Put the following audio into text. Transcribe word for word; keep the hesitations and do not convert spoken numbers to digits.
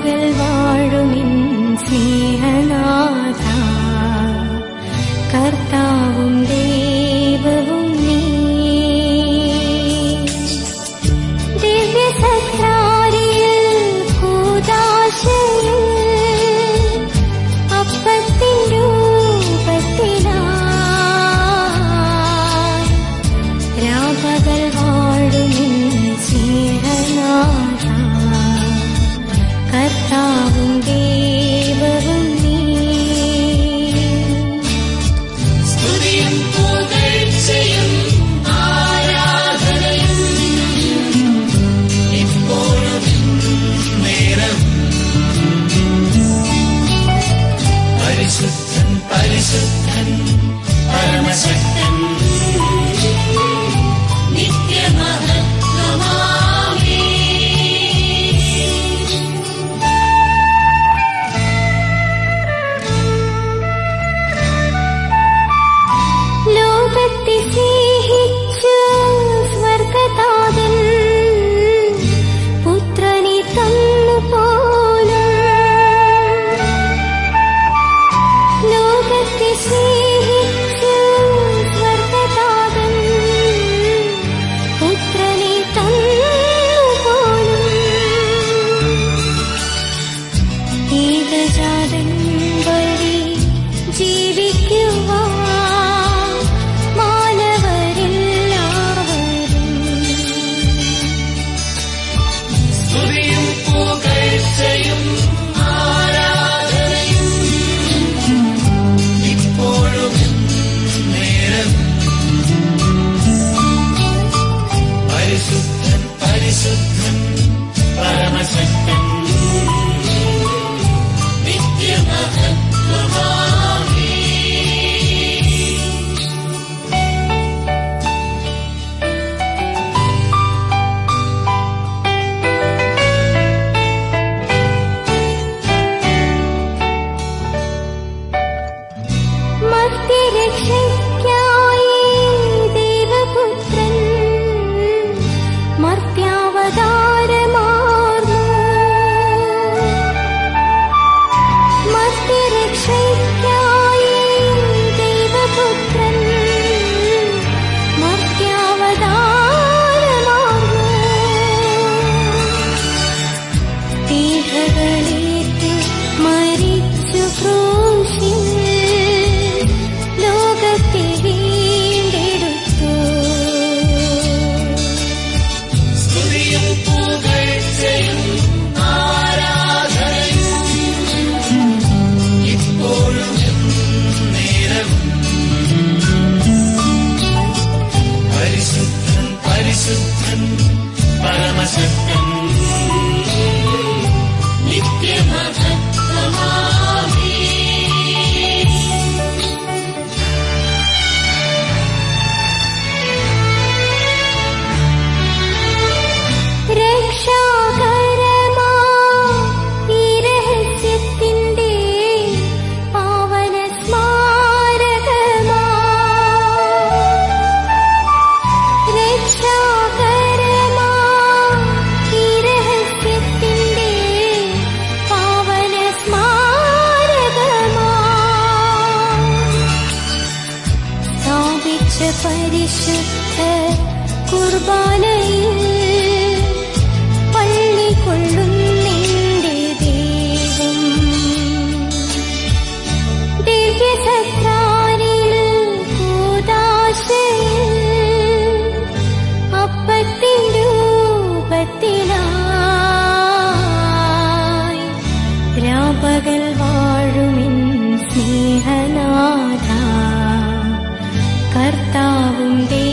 രാപകൽ വാഴുമിൻ സ്നേഹനാഥ, കർത്താവും ദൈവവും നീ. ദിവ്യസക്രാരിയിൽ കൂദാശയിൽ അപ്പത്തിൻ രൂപത്തിലായി രാപകൽ വാഴുമിൻ സ്നേഹനാഥ, കർത്താവും ദൈവവും നീ. സ്തുതിയും പുകഴ്ചയും ആരാധനയും ഇപ്പോഴും നേരം. പരിശുദ്ധൻ പരിശുദ്ധൻ പരമശക്തൻ നിത്യമഹത്വമാമേ. ലോകത്തെ സ്നേഹിച്ചു സ്വർഗതാതൻ പുത്രനെ തന്നു പോലും. ലോകത്തെ സ്നേഹിച്ചു സ്വർഗതാതൻ പുത്രനെ തന്നു പോലും. ഏകജാതൻ വഴി ജീവിക്കുവാൻ സ്തുതിയും പുകഴ്ചയും ആരാധനയും ഇപ്പോഴും നേരം. പരിശുദ്ധൻ പരിശുദ്ധൻ പരമശക്തൻ നിത്യമഹത്വമാമേ. മർത്യരക്ഷയ്ക്കായി ദൈവപുത്രൻ മർത്യാവതാരമാർന്നു. മർത്യരക്ഷയ്ക്കായി ദൈവപുത്രൻ മർത്യാവതാരമാർന്നു. പീഡകളേറ്റ് മരിച്ചു ക്രൂശിൽ ലോകത്തെ വീണ്ടെടുത്തു. സ്തുതിയും പുകഴ്ചയും ആരാധനയും ഇപ്പോഴും നേരം. പരിശുദ്ധൻ പരിശുദ്ധൻ പരമശക്തൻ നിത്യമഹത്വമാമേ. രക്ഷാകരമാ ഈ രഹസ്യത്തിന്റെ പാവന സ്മാരകമാ. രക്ഷാകരമാ ഈ രഹസ്യത്തിന്റെ പാവന സ്മാരകമാ. സ്ഥാപിച്ച പരിശുദ്ധ കുർബാനയിൽ പള്ളികൊള്ളുന്നെന്റെ ദൈവം. ദിവ്യസക്രാരിയിൽ കൂദാശയിൽ അപ്പത്തിൻ രൂപത്തിലായി രാപകൽ വാഴുമിൻ സ്നേഹനാഥ, കർത്താവും